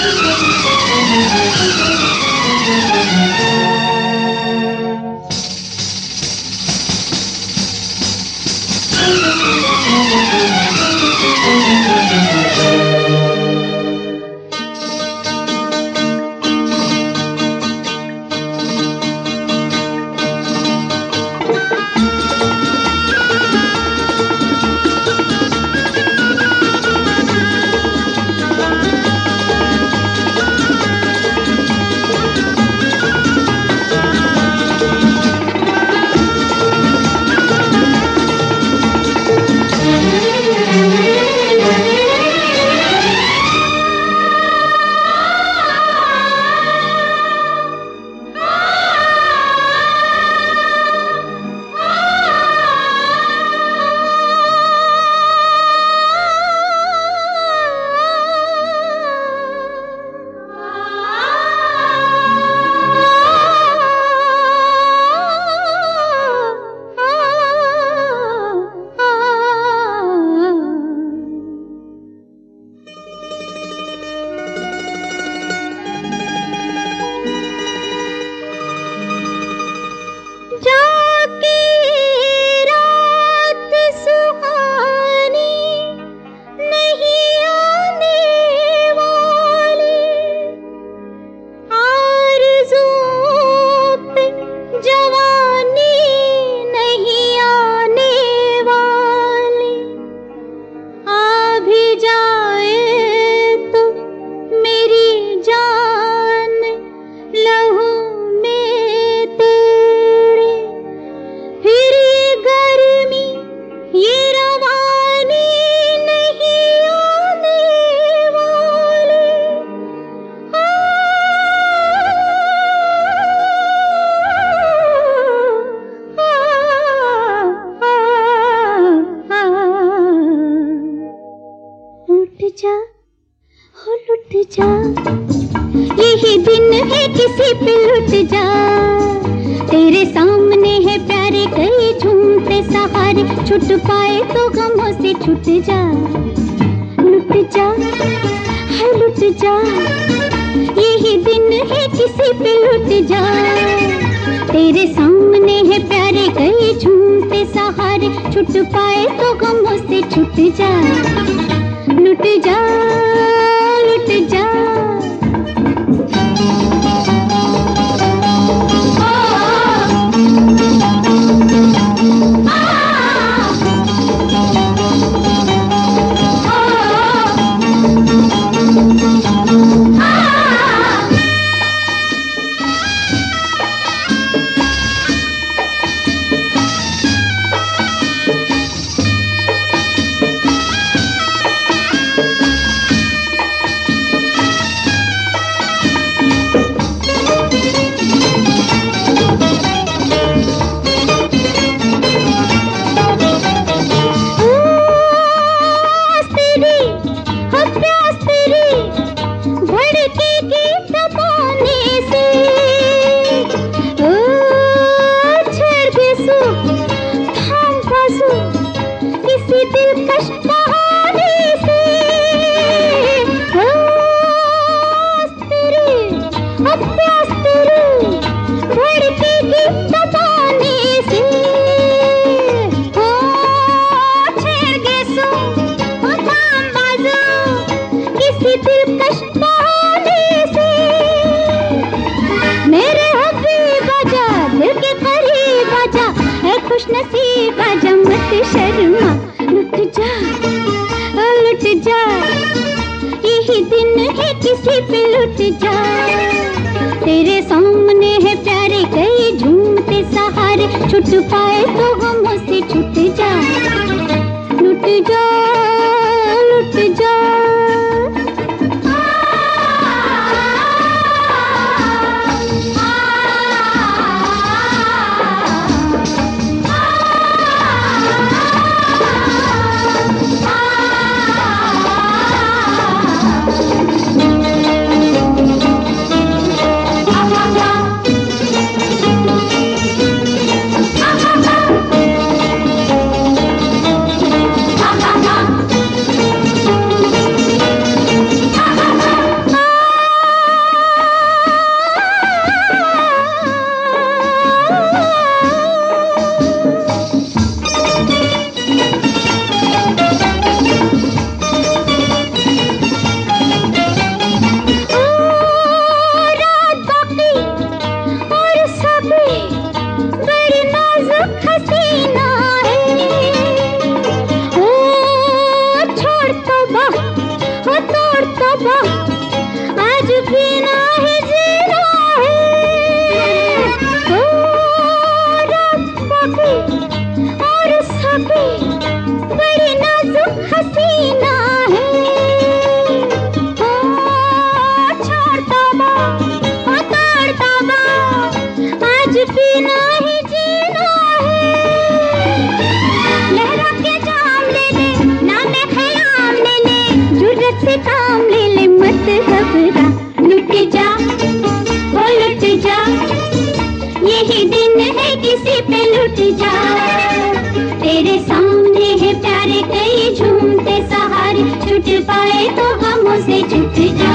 जा, यही दिन है किसी पे लुट जा। तेरे सामने है प्यारे कई झूमते सहारे, छुट पाए तो गमों से छुट जा। लुट जा, है लुट जा, यही दिन है किसी पे लुट जा। तेरे सामने है प्यारे कई झूमते सहारे, छुट पाए तो गमों से छुट जा। लुट जा, लुट जा। खुश नसीब आजा मत शर्मा, लुट जा, लुट जा, यही दिन है किसी पे लुट जा। तेरे सामने है प्यारे कई झूमते सहारे, छुट पाए तो गमों से छुट जा। लुट जा, लुट जा। जीना ही जीना है, लहरा के जाम ले ले, नाम ख़याम ले ले, जुर्रत से काम ले ले, मत घबरा, लुट जा ओ लुट जा, यही दिन है किसी पे लुट जा। तेरे सामने है प्यारे कई झूमते सहारे, छूट पाए तो गमों से छूट जा।